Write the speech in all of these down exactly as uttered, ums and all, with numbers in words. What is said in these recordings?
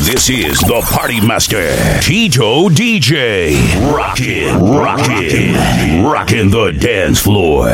This is the Party Master, Tito D J. Rockin', rockin', rockin' the dance floor.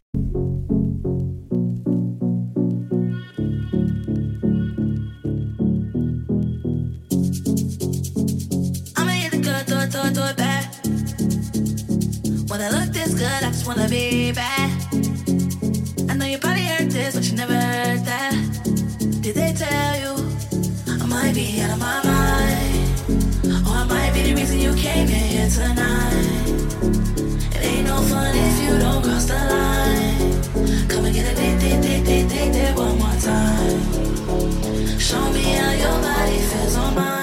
Wanna be bad. I know you probably heard this, but you never heard that. Did they tell you I might be out of my mind, or I might be the reason you came in here tonight? It ain't no fun if you don't cross the line. Come and get a date, date, date, date, date, date one more time. Show me how your body feels on mine.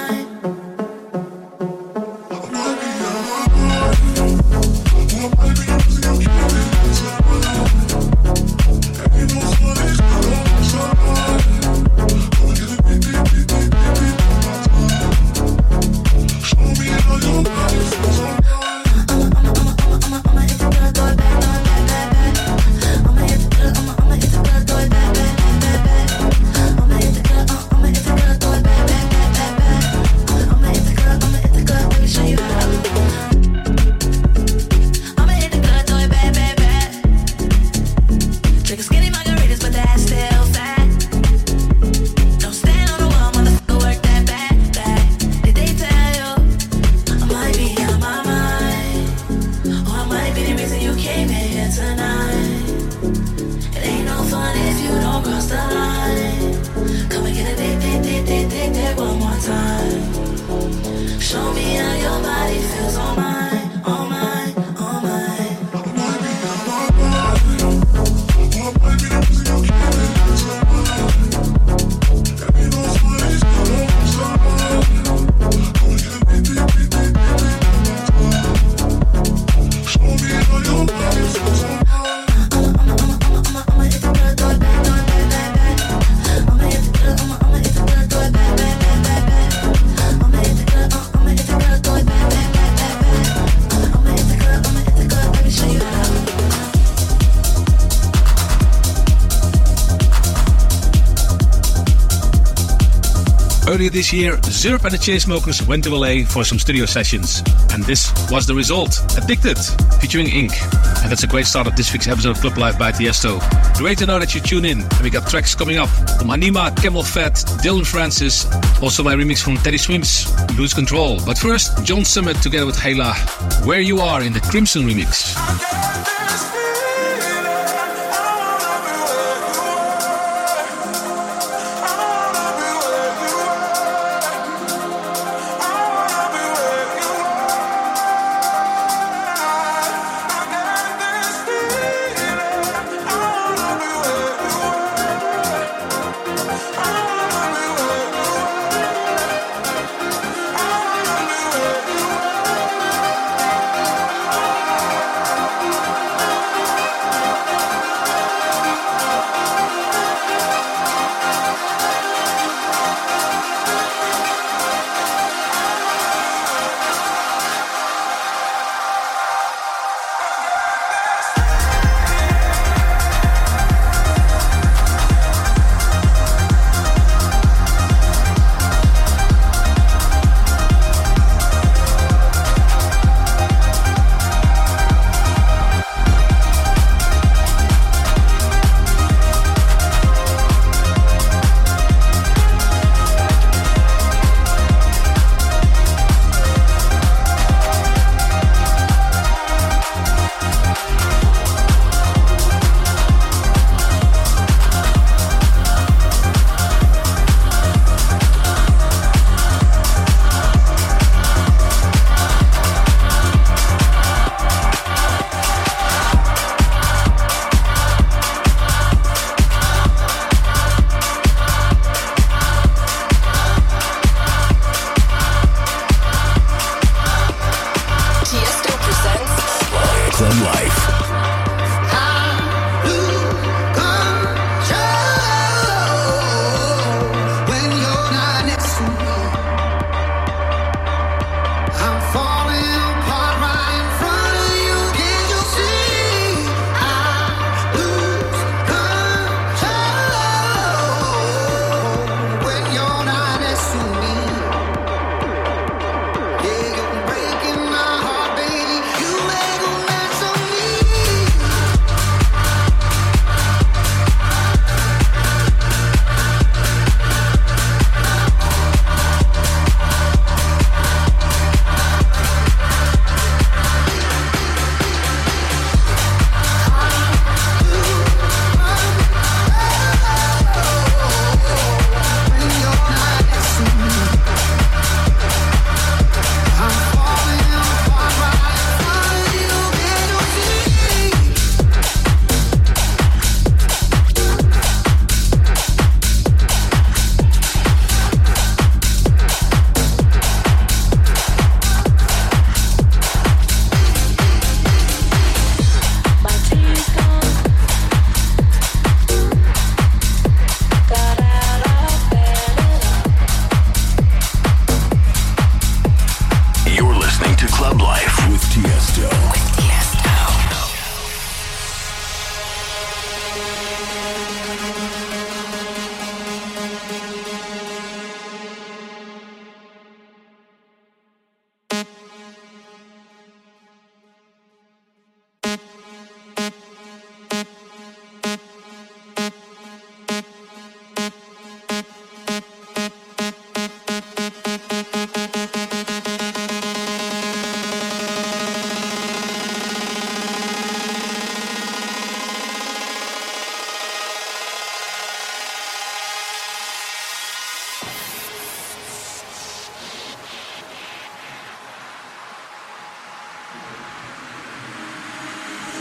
Earlier this year, Zurp and the Chainsmokers went to L A for some studio sessions, and this was the result. Addicted, featuring Ink. And that's a great start of this week's episode of Club Life by Tiesto. Great to know that you tune in, and we got tracks coming up from Anima, Camel Fat, Dylan Francis, also my remix from Teddy Swims, Lose Control. But first, John Summit together with Hayla, Where You Are in the Crimson remix.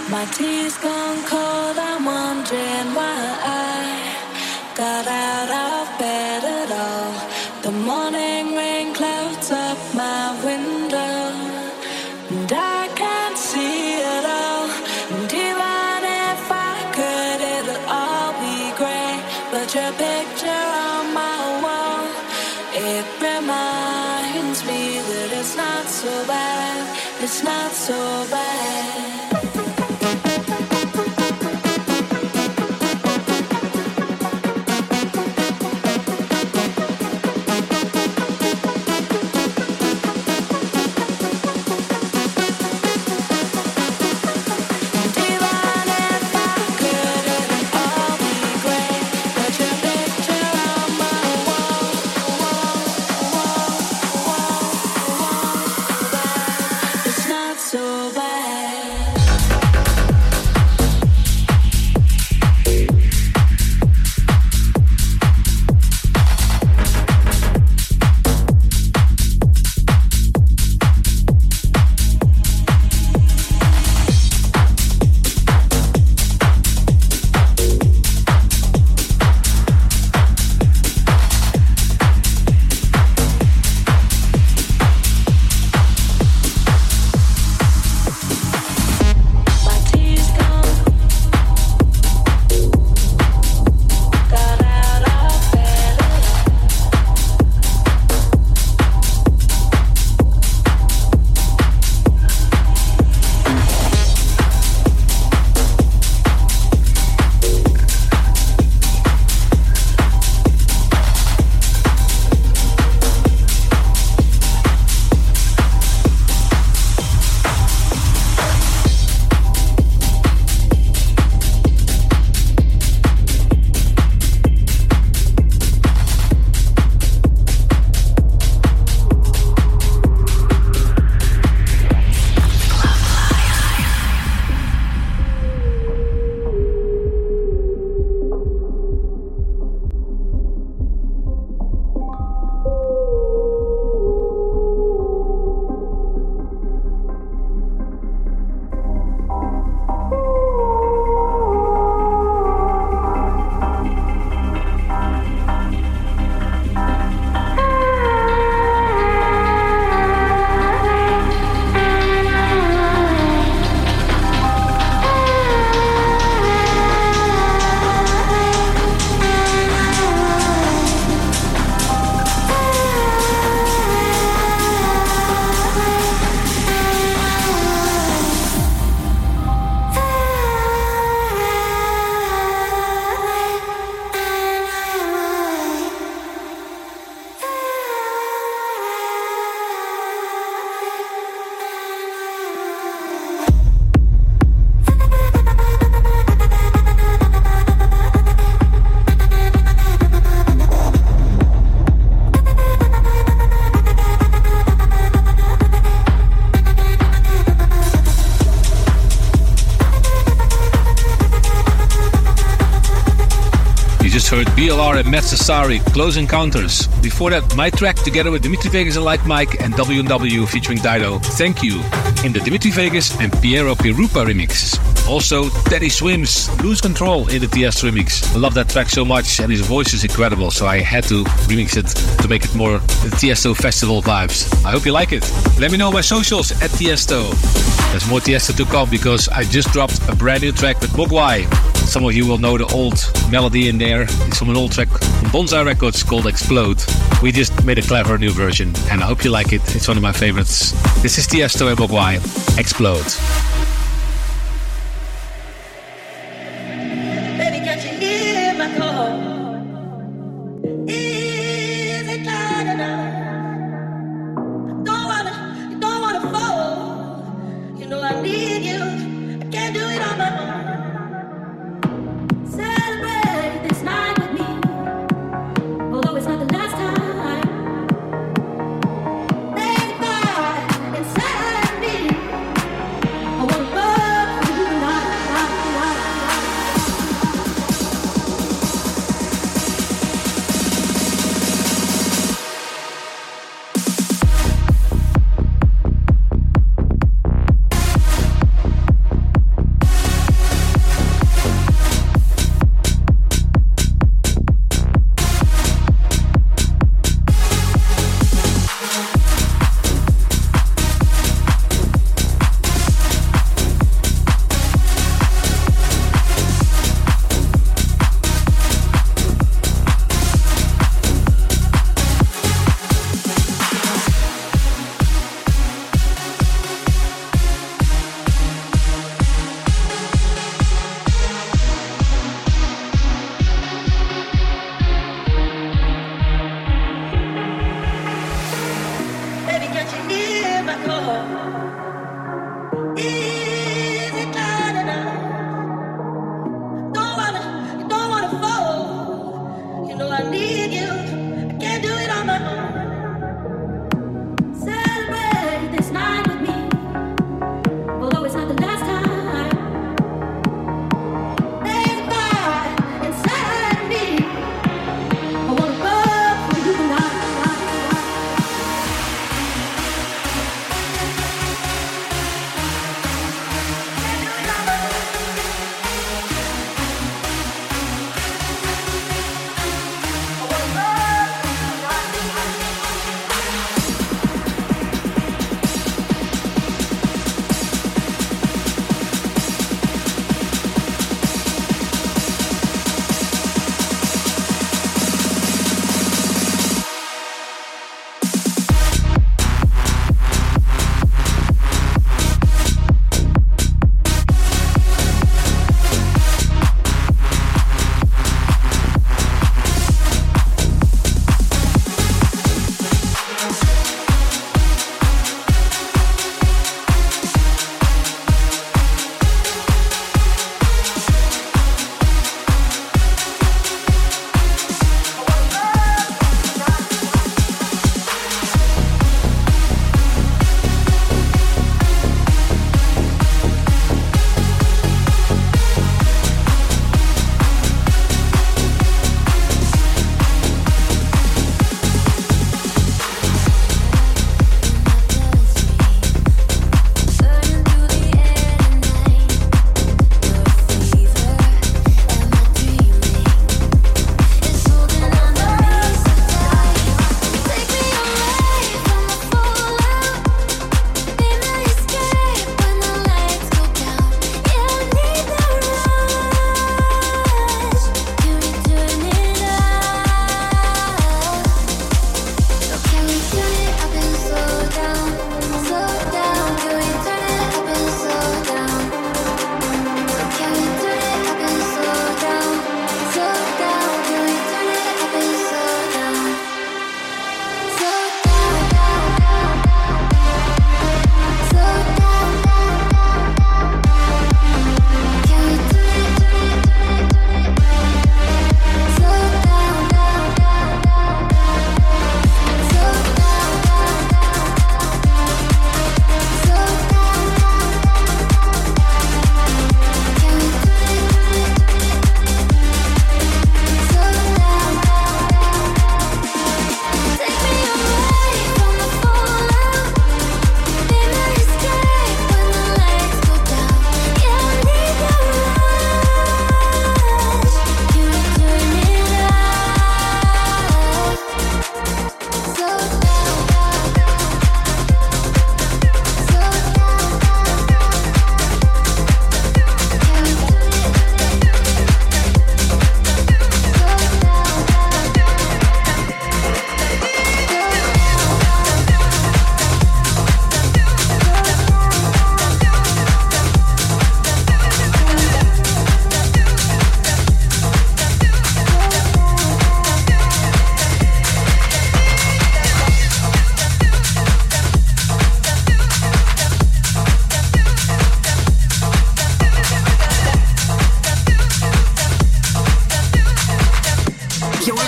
My tea's gone cold, I'm wondering why I got out of bed at all. The morning rain clouds up my window, and I can't see it all. And even if I could, it'll all be great. But your picture on my wall, it reminds me that it's not so bad, it's not so bad. Heard B L R and Matt Sassari, Close Encounters. Before that, my track together with Dimitri Vegas and Like Mike and W and W featuring Dido, Thank You, in the Dimitri Vegas and Piero Pirupa remix. Also, Teddy Swims, Lose Control in the Tiesto remix. I love that track so much and his voice is incredible, so I had to remix it to make it more Tiesto festival vibes. I hope you like it. Let me know on my socials at Tiesto. There's more Tiesto to come because I just dropped a brand new track with Mogwai. Some of you will know the old melody in there. It's from an old track from Bonsai Records called Explode. We just made a clever new version and I hope you like it. It's one of my favorites. This is Tiesto and Mogwai, Explode. Baby, can't you hear my call? Is it loud enough? I don't wanna, I don't wanna fall. You know I need you. I can't do it on my own. Celebrate this night with me, although it's not the last time. There's a fire inside me. I wanna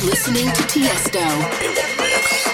listening to Tiesto in the mix.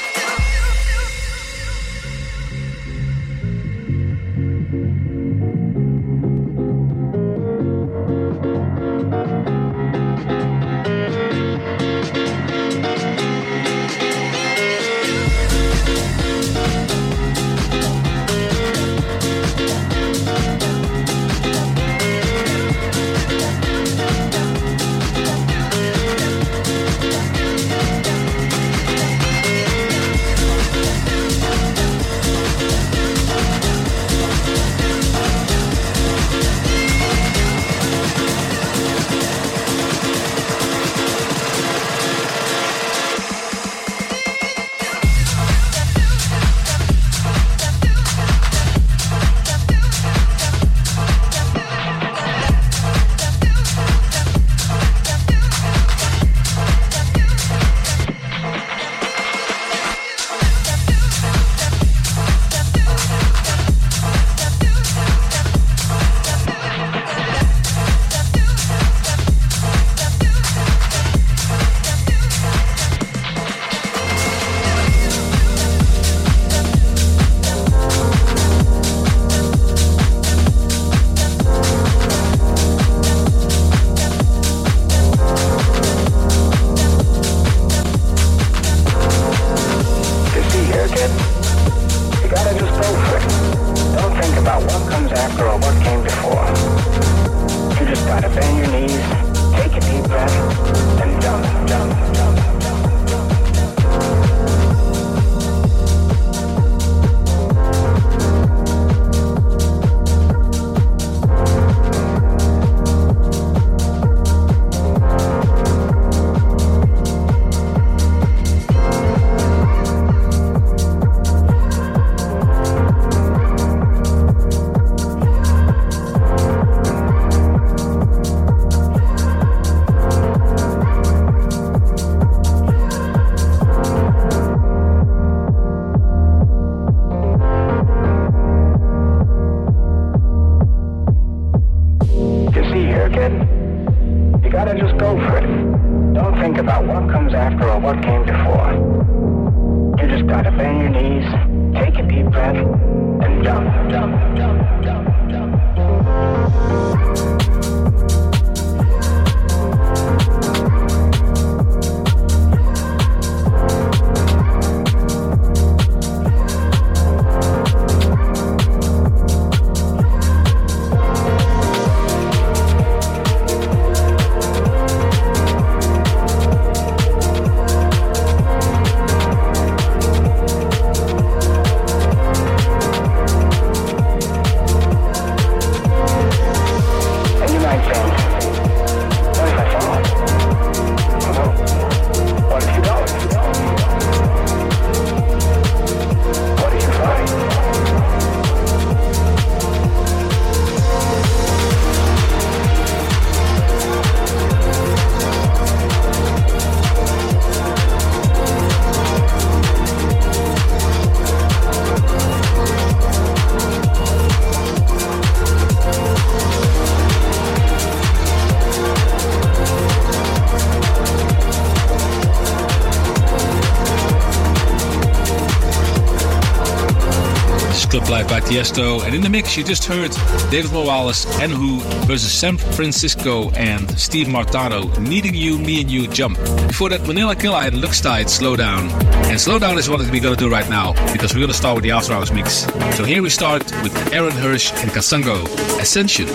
Live by Tiesto, and in the mix you just heard David Morales and Who versus San Francisco and Steve Martano, Needing You, Me and You, Jump. Before that, Manila Killa and Luxtide, Slow Down. And Slow Down is what we're going to do right now, because we're going to start with the After Hours mix. So here we start with Aaron Hirsch and Kasango, Ascension.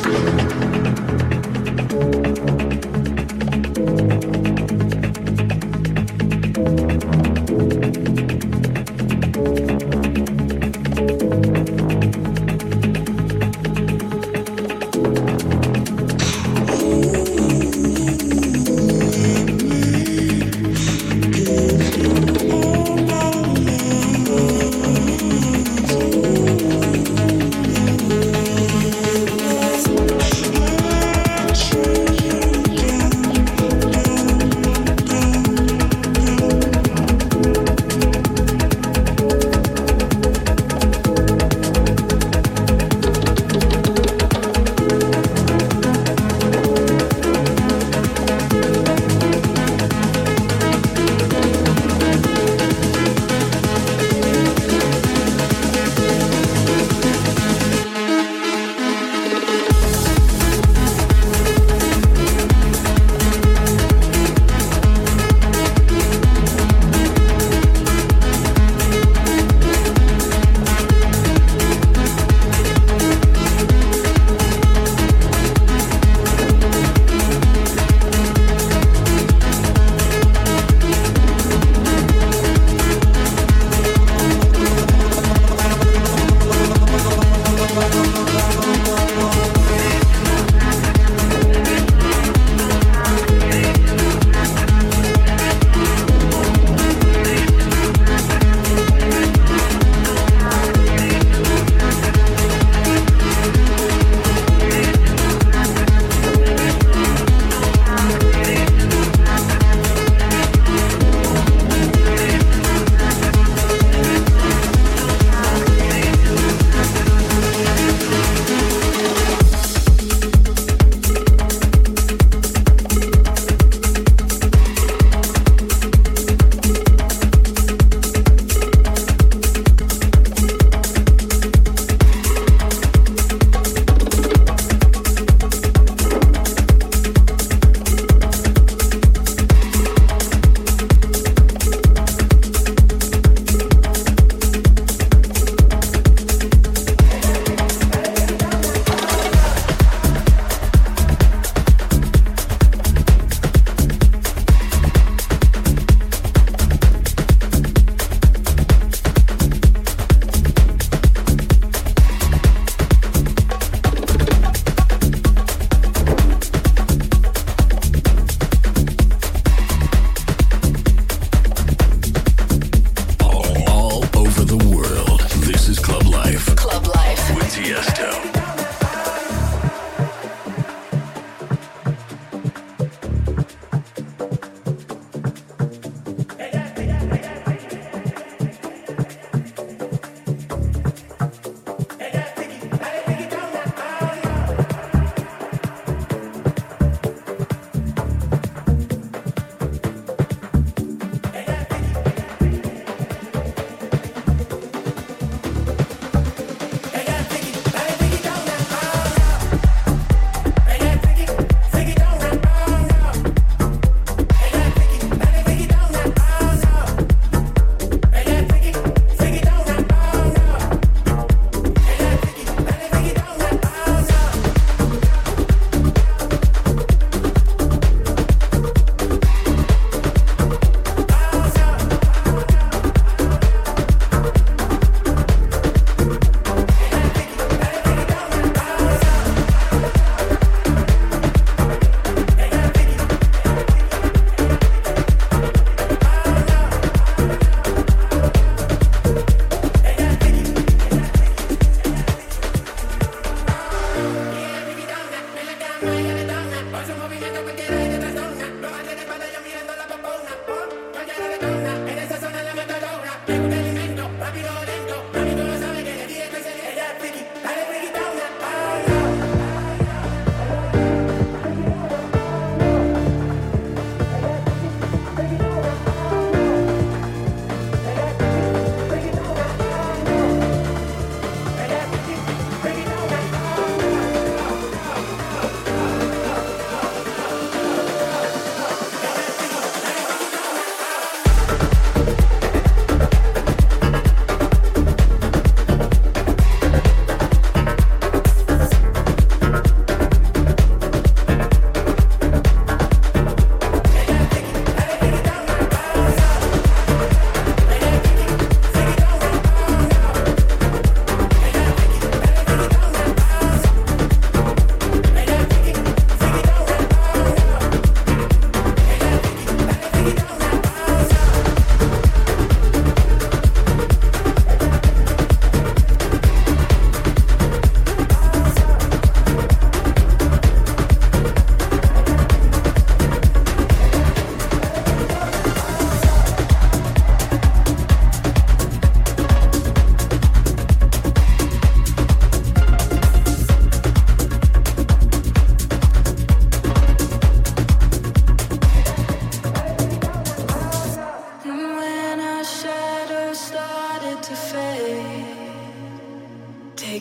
We'll be right back.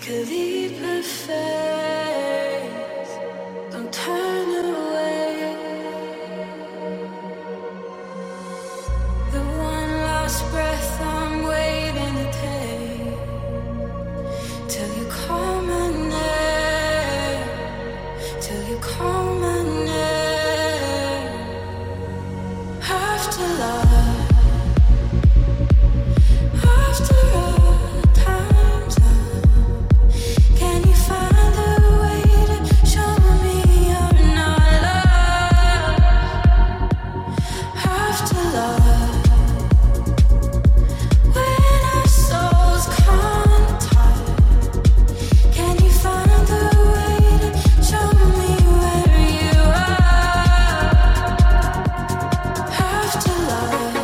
Take a leap of faith. Don't turn away. The one last breath I'm waiting to take till you call my name. Till you call my name. After love. After all time's up, can you find a way to show me you're not loved? After love, when our souls contact, can you find a way to show me where you are? After love.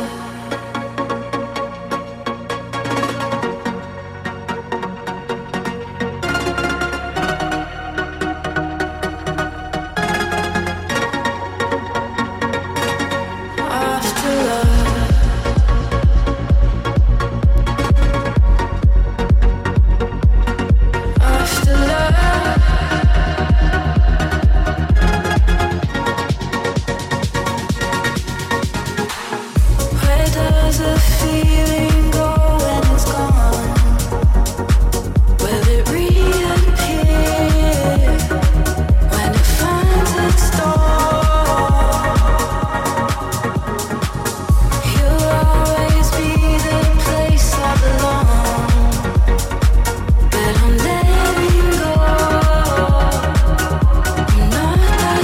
After love, after love, where does the feeling go when it's gone? Will it reappear when it finds its dawn? You'll always be the place I belong, but I'm letting go. I'm not that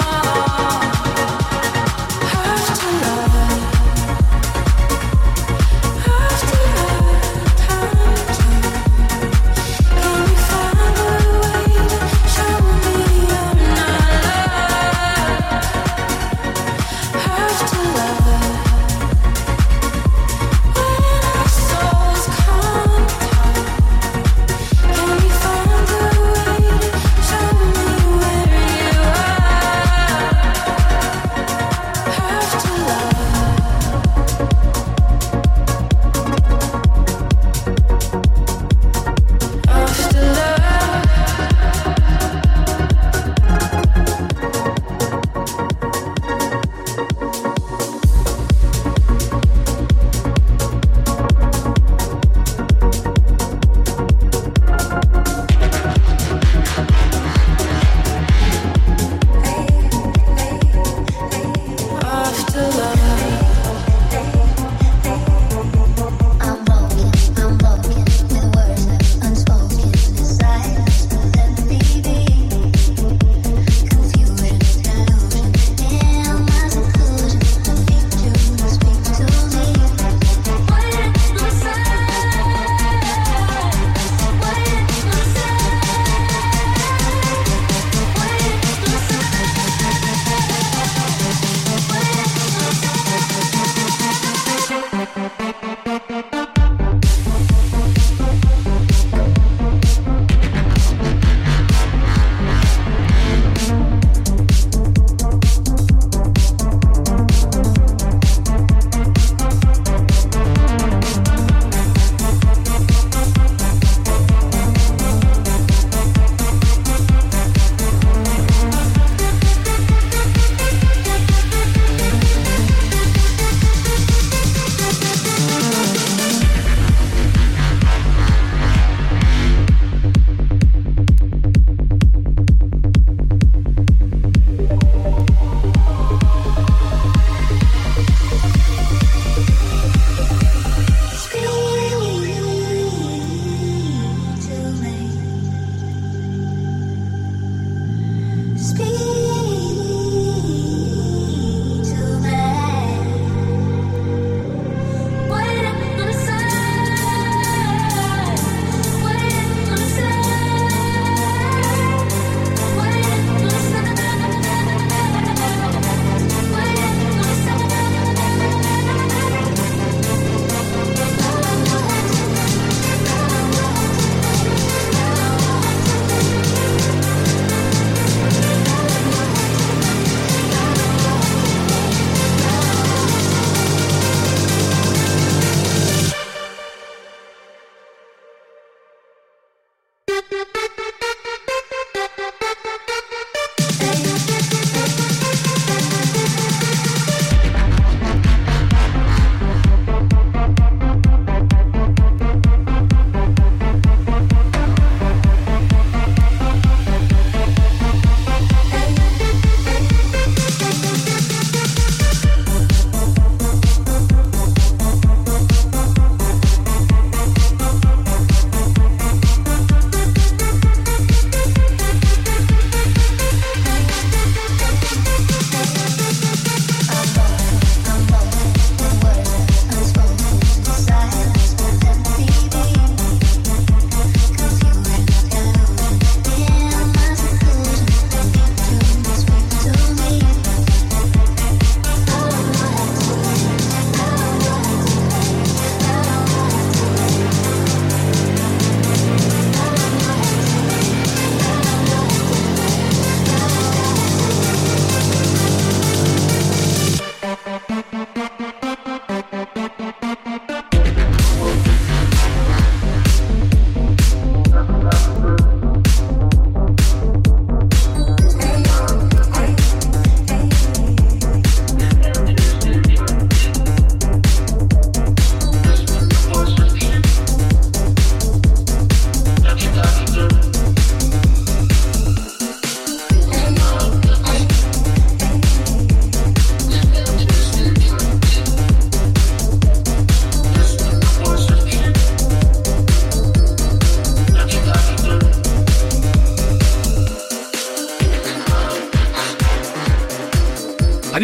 strong. After love,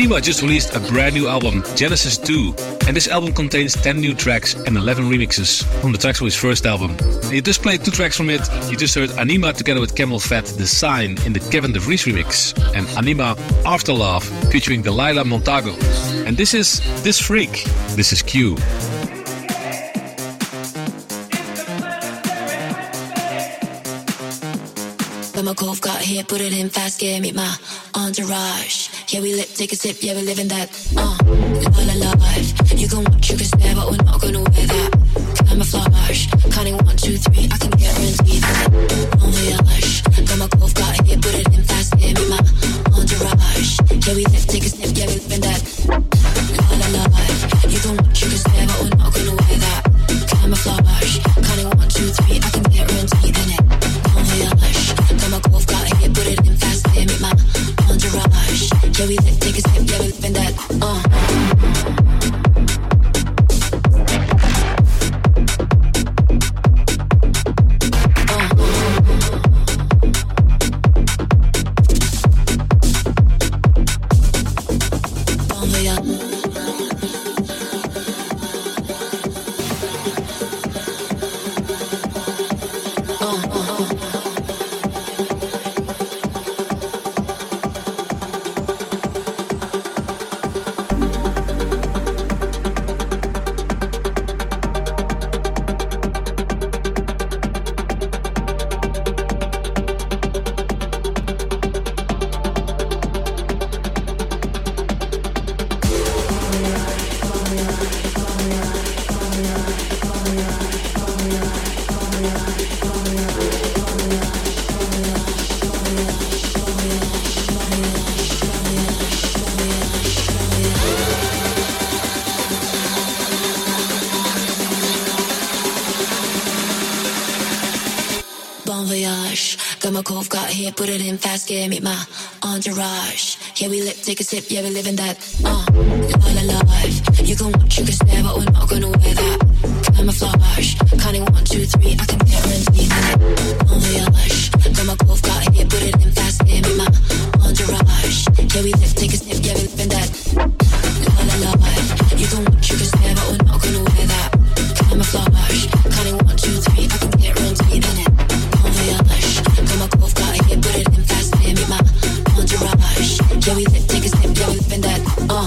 Anima just released a brand new album, Genesis two, and this album contains ten new tracks and eleven remixes from the tracks from his first album. And you just played two tracks from it. You just heard Anima together with Camel Fat, The Sign in the Kevin De Vries remix, and Anima Afterlove featuring Delilah Montago. And this is This Freak. This is Q. My cove got here, put it in fast, yeah, meet my entourage. Yeah, we lit, take a sip, yeah, we living that. Uh, la la life. You can watch, you can stare, but we're not gonna wear that. Camouflage, counting one, two, three, I can guarantee that. On voyage, got my cove got here, put it in fast, yeah, meet my entourage. Yeah, we lit, take a sip, yeah, we living that. La la life. You can watch, you can stare, but we're not gonna wear that. Camouflage, counting one, two, three, I can guarantee that. On voyage. Got my cove got here, put it in fast, yeah, meet my entourage. Yeah, we lit, take a sip, yeah, we living that, uh. Put it in fast, yeah, meet my entourage. Yeah, we lit, take a sip, yeah, we living that. Uh, la la life. You can watch, you can stare, but we're not gonna wear that. Camouflage, counting one, two, three, I can guarantee that. On voyage, got my cove got here, put it in fast, yeah, meet my entourage. Yeah, we lit, take a sip, yeah, we living that. La la life. You can watch, you can stare, but we're not gonna wear that. Camouflage, counting one, two, three, I can guarantee that. On voyage, got my cove got here, put it in fast, yeah, meet my entourage. Yeah, we lit, take a sip, yeah, we living that, uh.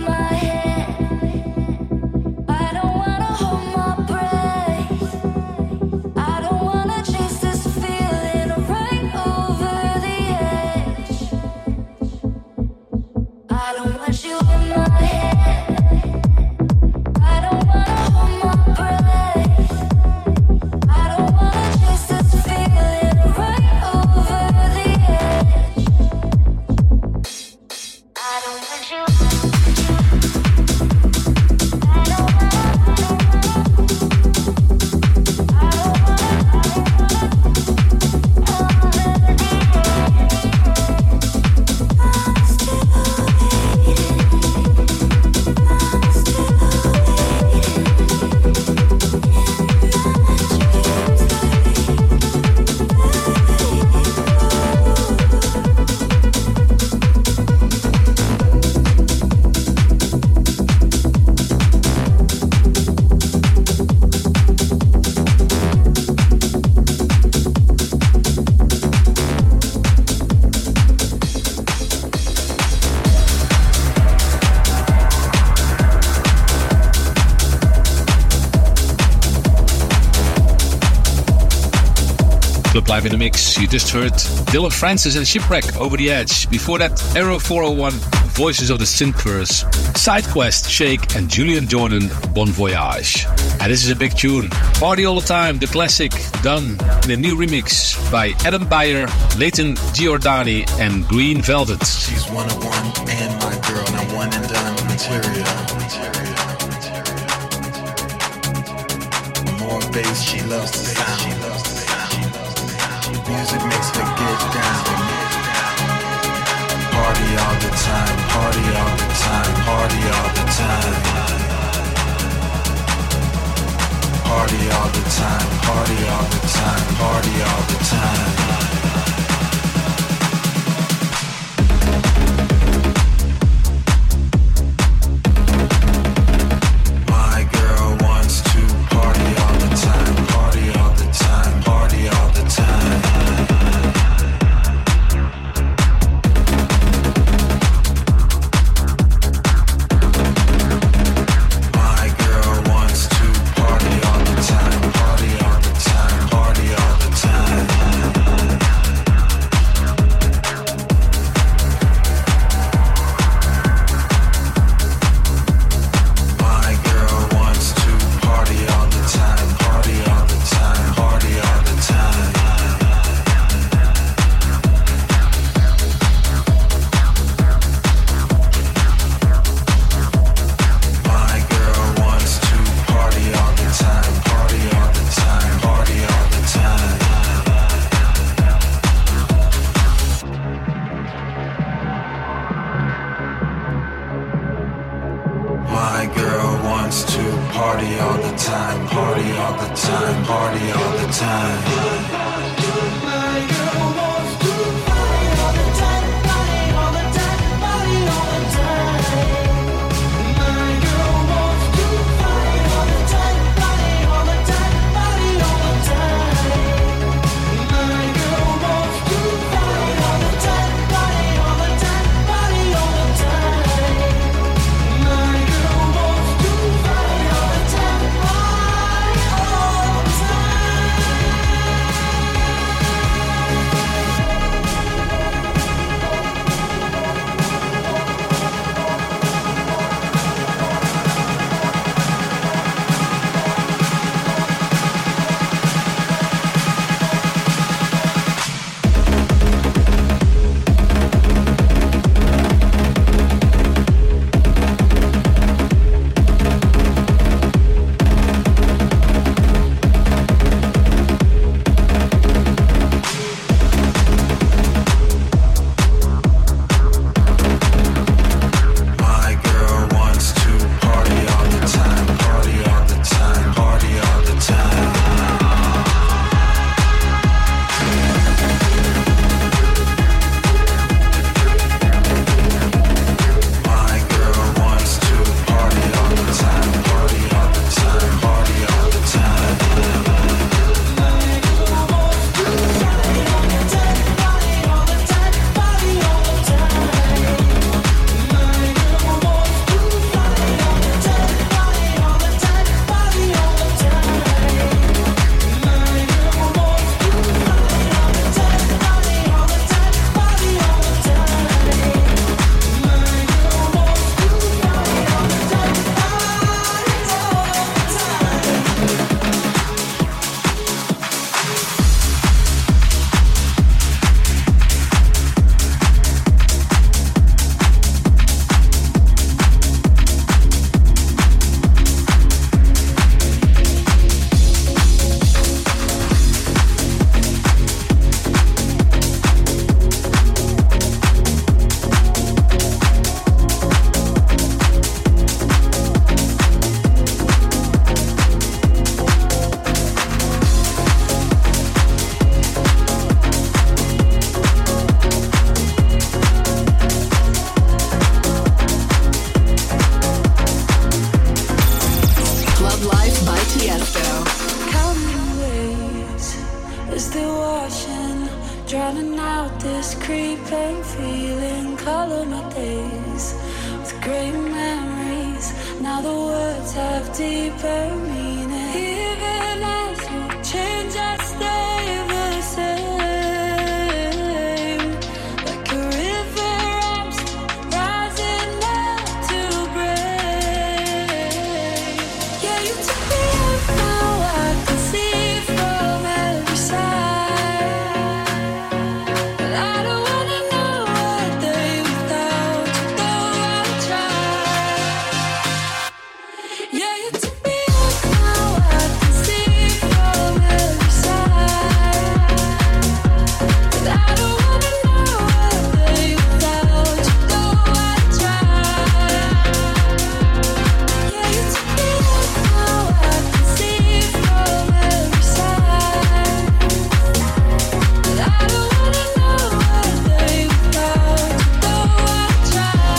Club Live in the Mix. You just heard Dylan Francis and Shipwreck, Over the Edge. Before that, Aero four oh one, Voices of the Synthverse, SideQuest, Shake, and Julian Jordan, Bon Voyage. And this is a big tune. Party All the Time, the classic, done in a new remix by Adam Beyer, Leighton Giordani, and Green Velvet. She's one of one and my girl, now one and done material. More bass, she loves the sound. Music makes her get down. Party all the time, party all the time, party all the time. Party all the time, party all the time, party all the time. by Tiesto. Counting waves as they're washing, drowning out this creeping feeling. Color my days with great memories. Now the words have deeper meaning. Even as you change, I stay the same. Like a river, I'm still rising up to break. Yeah, you took me up, now I can see from every side. But I don't wanna know a day without you, though I'll try. Yeah, you took me up, now I can see from every side. But I don't wanna know a day without you, though I'll try. Yeah, you took me up, now I can see from every side. But I don't wanna know a day without you, though I'll try.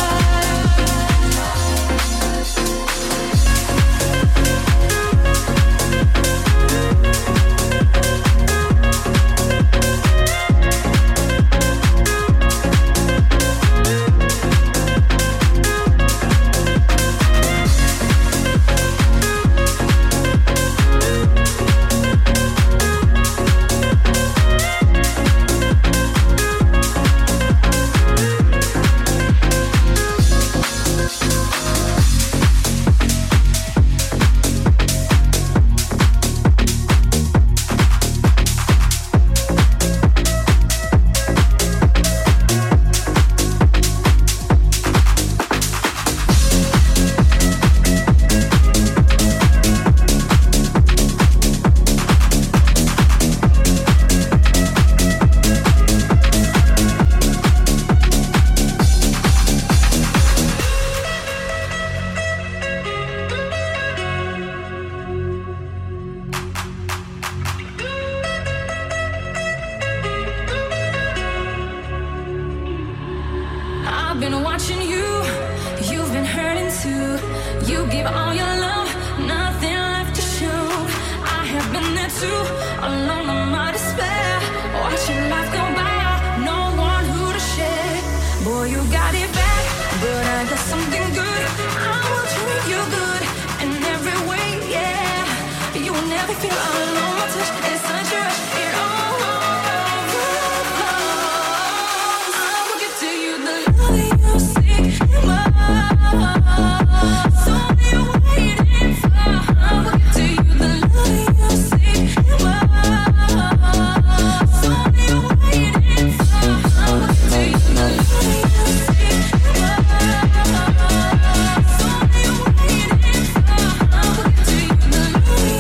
I've been watching you, you've been hurting too. You give all your love, nothing left to show. I have been there too, alone on my despair. Watching life go by, no one who to share. Boy, you got it back, but I got something good. I will treat you good in every way, yeah. You will never feel alone, my touch is such a rush. It all overflows. I will give to you the love that you seek. It's only you're waiting for. I will give to you the love that you seek. It's only you're waiting for. I will give to you the love that you seek. It's only you're waiting for. I will give to you the love that you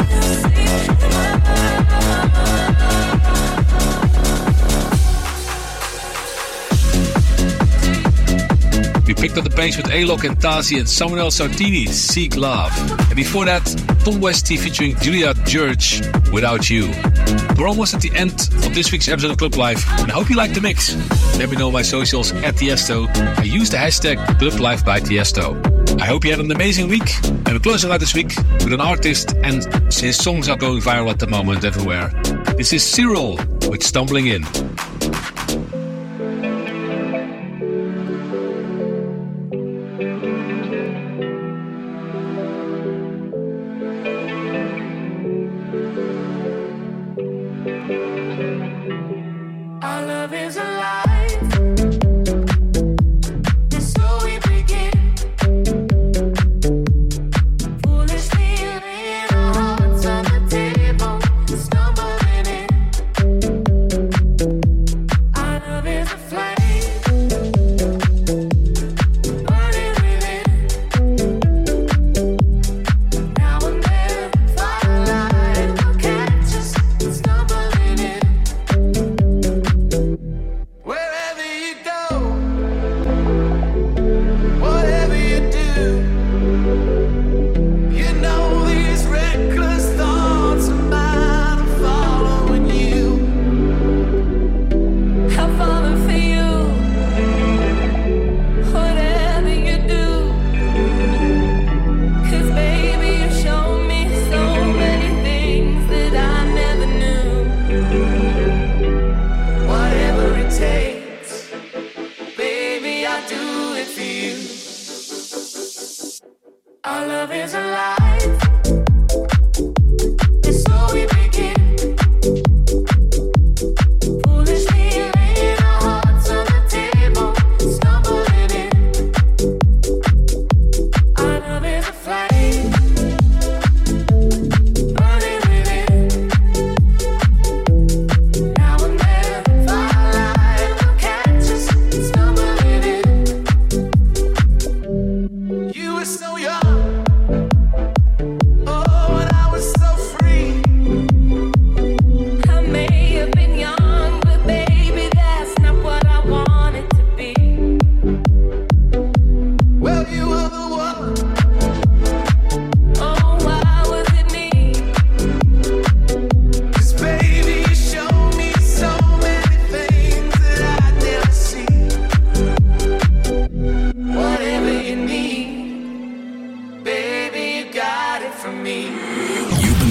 We picked up the pace with A-Lock and Tazi and Samuel Sartini, Seek Love. And before that, Tom Westy featuring Julia George, Without You. We're almost at the end of this week's episode of Club Life, and I hope you liked the mix. Let me know on my socials at Tiesto. I use the hashtag Club Life by Tiesto. I hope you had an amazing week, and we're closing out this week with an artist, and his songs are going viral at the moment everywhere. This is Cyril with Stumbling In. Our love is alive. And so we begin. Foolishly laying our hearts on the table, stumbling in.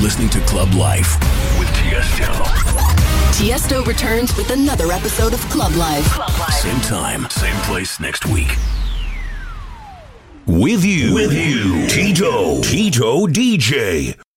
listening to Club Life with Tiesto. Tiesto returns with another episode of Club Life. Club Life. Same time, same place next week. With you, with you, Tito, Tito D J.